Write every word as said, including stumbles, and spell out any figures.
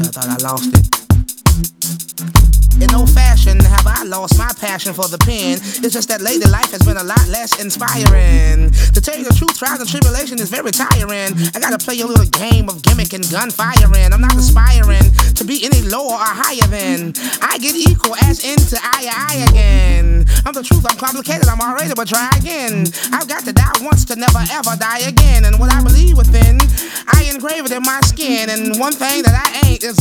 I thought I lost it. In no fashion have I lost my passion for the pen. It's just that lately life has been a lot less inspiring. To tell you the truth, trials and tribulation is very tiring. I gotta play a little game of gimmick and gunfiring. I'm not aspiring to be any lower or higher than. I get equal as into I, I again. I'm the truth, I'm complicated, I'm already, but try again. I've got to die once to never ever die again. And what I believe within, I engrave it in my skin. And one thing that I ain't is